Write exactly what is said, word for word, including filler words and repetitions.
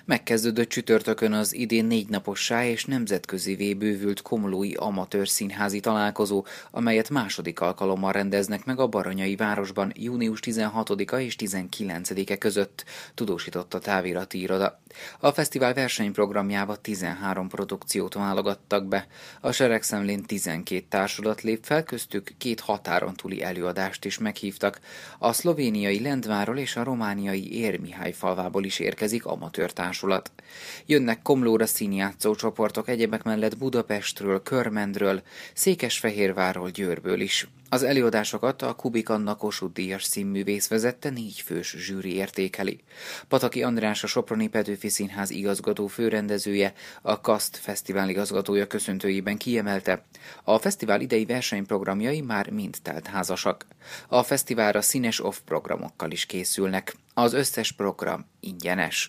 Megkezdődött csütörtökön az idén négynapossá és nemzetközivé bővült komlói amatőr színházi találkozó, amelyet második alkalommal rendeznek meg a Baranyai városban június tizenhatodika és tizenkilencedike között, tudósított a távirati iroda. A fesztivál versenyprogramjába tizenhárom produkciót válogattak be. A seregszemlén tizenkét társulat lép fel, köztük két határon túli előadást is meghívtak. A szlovéniai Lendváról és a romániai Érmihály falvából is érkezik amatőr társulat. Jönnek Komlóra színjátszó csoportok egyebek mellett Budapestről, Körmendről, Székesfehérvárról, Győrből is. Az előadásokat a Kubik Anna Kossuth Díjas színművész vezette, négy fős zsűri értékeli. Pataki András, a Soproni Petőfi Színház igazgató főrendezője, a KASZT fesztivál igazgatója köszöntőjében kiemelte, a fesztivál idei versenyprogramjai már mind teltházasak. A fesztiválra színes off programokkal is készülnek. Az összes program ingyenes.